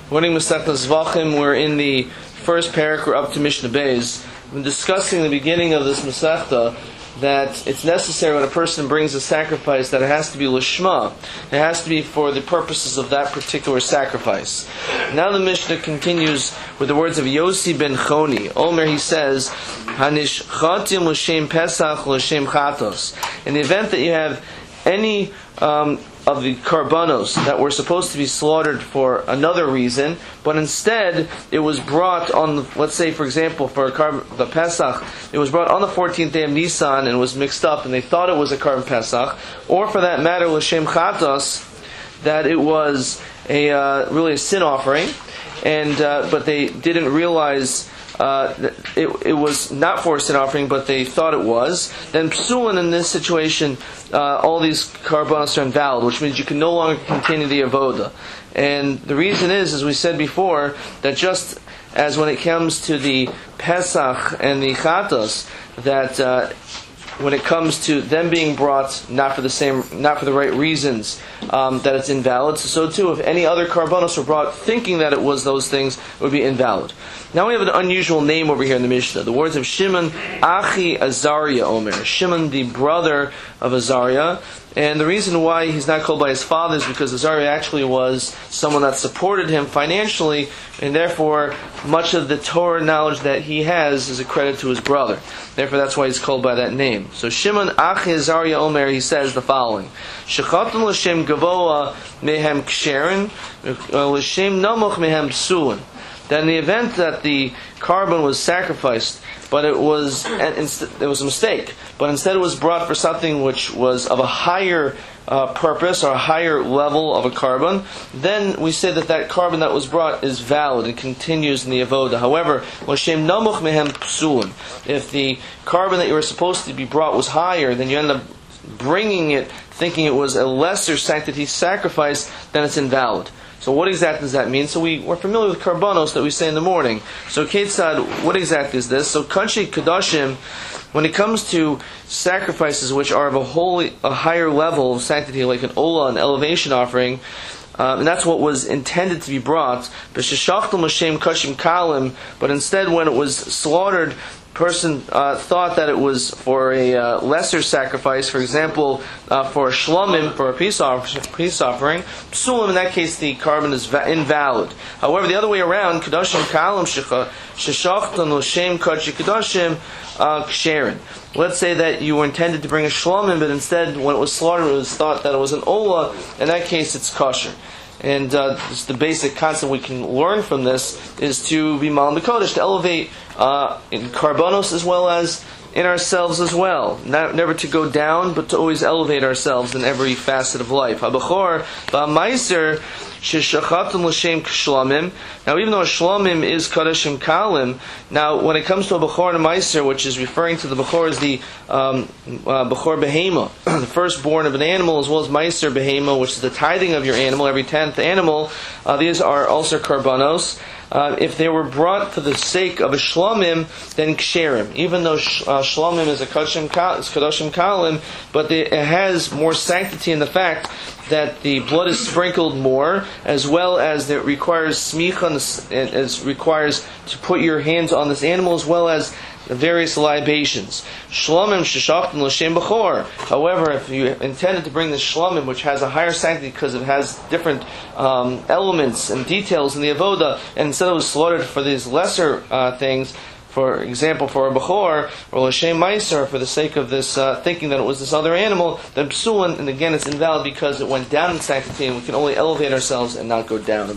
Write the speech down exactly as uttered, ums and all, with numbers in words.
Morning, Masechta Zvachim. We're in the first parak. We're up to Mishnah Beis. We've been discussing the beginning of this Masechta that it's necessary when a person brings a sacrifice that it has to be lishma. It has to be for the purposes of that particular sacrifice. Now the Mishnah continues with the words of Yossi ben Choni. Omer, he says, Hanish chatim l'shem pesach l'shem chatos. In the event that you have any um, of the karbanos that were supposed to be slaughtered for another reason, but instead it was brought on, the, let's say for example for Karb, the Pesach, it was brought on the fourteenth day of Nisan and was mixed up and they thought it was a Karban Pesach, or for that matter L'Shem Chatos, that it was a uh, really a sin offering, and uh, but they didn't realize Uh, it, it was not for a sin offering, but they thought it was, then psulin in this situation, uh, all these karbanos are invalid, which means you can no longer continue the avoda. And the reason is, as we said before, that just as when it comes to the Pesach and the Chatos, that uh, when it comes to them being brought not for the same, not for the right reasons, um, that it's invalid. So, so too, if any other karbanos were brought thinking that it was those things, it would be invalid. Now we have an unusual name over here in the Mishnah. The words of Shimon Achi Azariah Omer. Shimon, the brother of Azariah. And the reason why he's not called by his father is because Azariah actually was someone that supported him financially, and therefore much of the Torah knowledge that he has is a credit to his brother. Therefore that's why he's called by that name. So Shimon Achi Azariah Omer, he says the following: Shechatan l'shem gavoa mehem ksherin, l'shem namoch mehem psulin. That in the event that the carbon was sacrificed, but it was it was a mistake, but instead it was brought for something which was of a higher uh, purpose or a higher level of a carbon, then we say that that carbon that was brought is valid and continues in the avoda. However, l'shem namuch mehem psulin. If the carbon that you were supposed to be brought was higher, then you end up bringing it thinking it was a lesser sanctity sacrifice, then it's invalid. So what exactly does that mean? So we, we're familiar with karbanos that we say in the morning. So Ketzad, what exactly is this? So Kanshi Kadashim, when it comes to sacrifices which are of a holy, a higher level of sanctity, like an olah, an elevation offering, um, and that's what was intended to be brought, but instead when it was slaughtered, person uh, thought that it was for a uh, lesser sacrifice, for example, uh, for a shlomim, for a peace, off- peace offering, psulim, in that case the carbon is va- invalid. However, the other way around, kadashim kalim sheshachtan l'shem kachi kadashim ksherin. Let's say that you were intended to bring a shlomim, but instead when it was slaughtered it was thought that it was an olah, in that case it's kosher. And uh, just the basic concept we can learn from this is to be mal mikodesh, to elevate uh, in karbanos as well as in ourselves as well. Not, never to go down, but to always elevate ourselves in every facet of life. Habachor ba'maiser sheshachatun l'shem shlamim. Now, even though a shlamim is kadashim kalim, now when it comes to a bachor and a maiser, which is referring to the bachor as the um, uh, bachor behema, the firstborn of an animal, as well as maiser behema, which is the tithing of your animal, every tenth animal, uh, these are also karbanos. Uh, if they were brought for the sake of a shlomim, then ksherim. Even though sh- uh, shlomim is a kadoshim kalim, but they, it has more sanctity in the fact that the blood is sprinkled more, as well as it requires smicha, it requires to put your hands on this animal, as well as the various libations. Shlomim sheshachtan l'shem b'chor. However, if you intended to bring the shlomim, which has a higher sanctity because it has different um, elements and details in the avoda, and instead it was slaughtered for these lesser uh, things, for example, for a bechor or l'shem meiser, for the sake of this uh, thinking that it was this other animal, then psulin, and again it's invalid because it went down in sanctity, and we can only elevate ourselves and not go down.